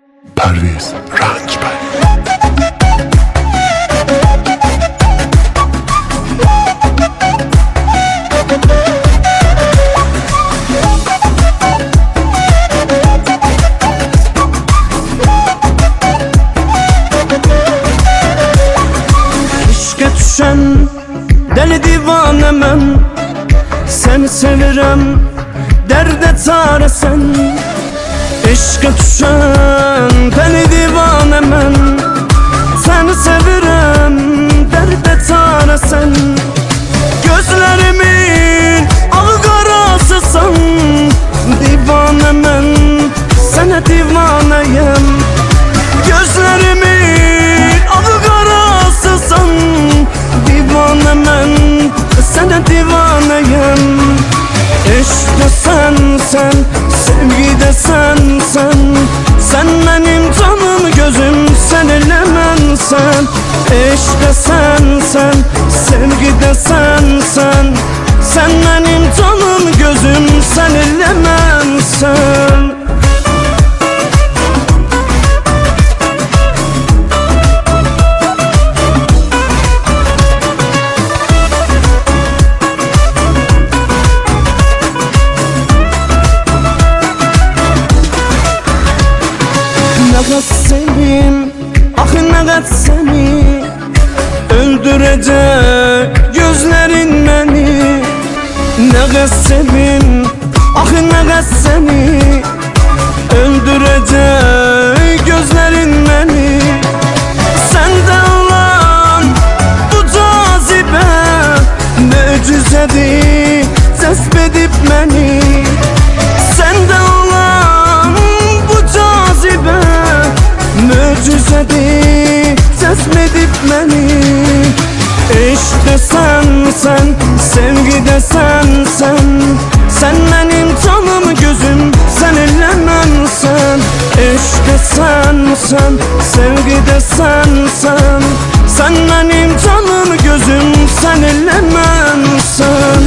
Perviz Ranch Bey. İşqə düşən dəli divanəmən, səni sevirəm, dərdə çarəsən. İşqə düşən dəli divanəmən, səni sevirəm, dərdə çarəsən. Gözlərimin ağı qarasısan, divanəmən, sənə divanəyəm. Gözlərimin ağı qarasısan, divanəmən, sənə divanəyəm. İşte sensen, sevgide sensen, sen benim canım gözüm, sen elemensen. İşte sensen, sevgide sensen, sen benim canım gözüm, sen elemensen. Ne sevim, ah ne seni öldürecek gözlerin beni. Ne sevim, ah ne seni öldürecek gözlerin beni. Sende olan bu cazibe mucizedir, cezbedip beni. Sende olan bu cazibe mucizedir, cezbedip beni. İşte sensen, sevgide sensen, sen benim canım gözüm, sen elemensen. İşte sensen, sevgide sensen, sen benim canım gözüm, sen elemensen.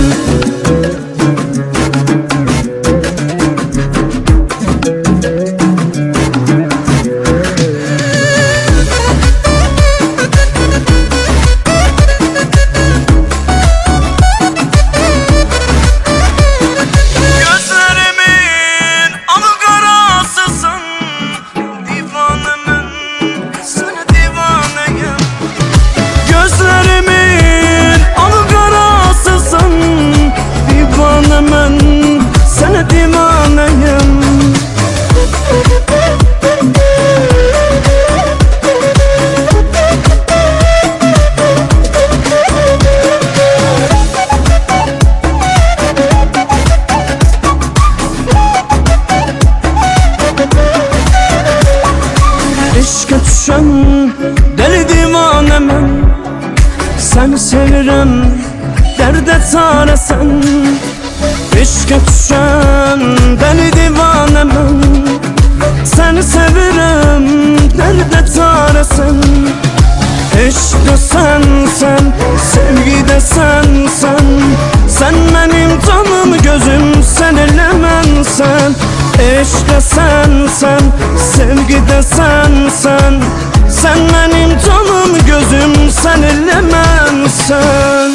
İşqə düşən dəli divanəmən, səni sevirəm, dərdə çarəsən. İşqə düşən dəli divanəmən, səni sevirəm, dərdə çarəsən. İşte sensen, sevgide sensen, sen benim canım gözüm, sen elemensen. İşte sensen, sevgide sensen, sen benim canım gözüm, sen elemensen.